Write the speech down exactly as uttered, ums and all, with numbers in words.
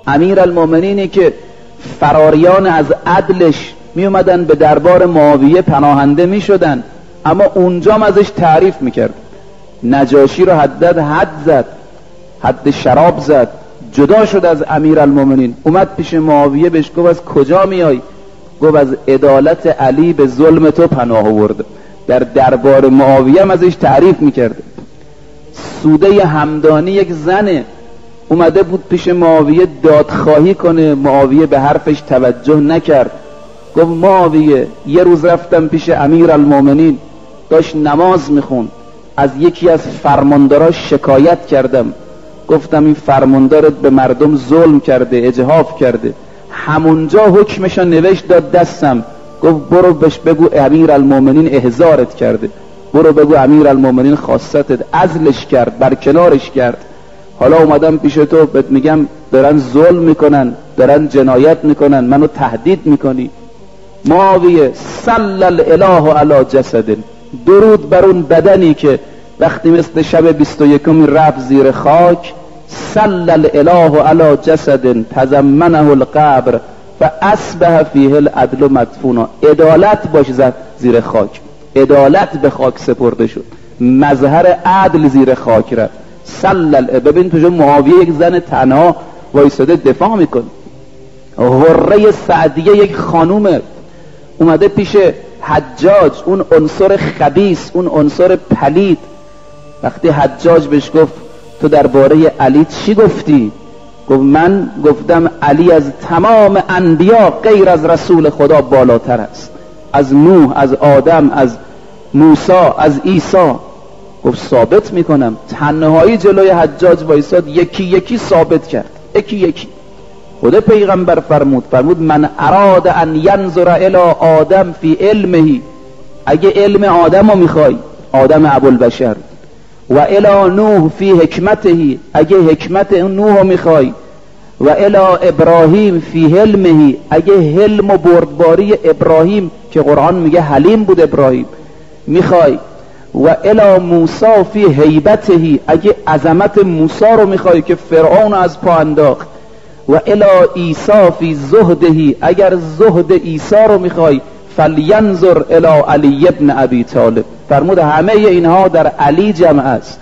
امیرالمومنینی که فراریان از عدلش می اومدن به دربار معاویه پناهنده می شدن، اما اونجام ازش تعریف میکرد. نجاشی رو حد حد زد، حد شراب زد، جدا شد از امیرالمومنین. اومد پیش معاویه، بهش گفت از کجا میای؟ گفت از عدالت علی به ظلم تو پناه آورد. در دربار معاویه هم ازش تعریف میکرد. سوده همدانی یک زنه اومده بود پیش معاویه دادخواهی کنه، معاویه به حرفش توجه نکرد. گفت معاویه یه روز رفتم پیش امیرالمومنین، داشت نماز میخوند، از یکی از فرمانداراش شکایت کردم، گفتم این فرماندارت به مردم ظلم کرده، اجحاف کرده. همونجا حکمشو نوشت داد دستم، گفت برو بهش بگو امیرالمومنین احضارت کرده، برو بگو امیرالمومنین خواستت، عزلش کرد، برکنارش کرد. حالا اومدم پیش تو بهت میگم دارن ظلم میکنن، دارن جنایت میکنن، منو تهدید میکنی. معاویه صلی الاله علی جسد، درود بر اون بدنی که وقتی مثل شب بیست و یکم رفت زیر خاک، صلی الاله علی جسد تضمنه القبر فاصبح فیه العدل مدفونا. عدالت باش زد زیر خاک، عدالت به خاک سپرده شد، مظهر عدل زیر خاک رفت. صلی. ببین تو معاویه یک زن تنها وایساده دفاع میکنه. حره سعدیه یک خانومه اومده پیش حجاج، اون عنصر خبیث، اون عنصر پلید. وقتی حجاج بهش گفت تو درباره علی چی گفتی؟ گفت من گفتم علی از تمام انبیا غیر از رسول خدا بالاتر است، از نوح، از آدم، از موسی، از عیسی. گفت ثابت میکنم. تنهایی جلوی حجاج وایساد، یکی یکی ثابت کرد، یکی یکی. خود پیغمبر فرمود فرمود من اراد ان ینظر الی آدم فی علمه، اگه علم آدم رو میخوای، آدم ابوالبشر، و الی نوح فی حکمته، اگه حکمت نوح رو میخوای، و الی ابراهیم فی حلمه، اگه حلم و بردباری ابراهیم که قرآن میگه حلیم بود ابراهیم میخوای، و الی موسی فی هیبته، اگه عظمت موسی رو میخوای که فرعون از پا انداخت، و الی عیسی فی زهده، اگر زهد عیسی رو میخوای فلینظر الی علی ابن ابی طالب. فرمود همه اینها در علی جمع است.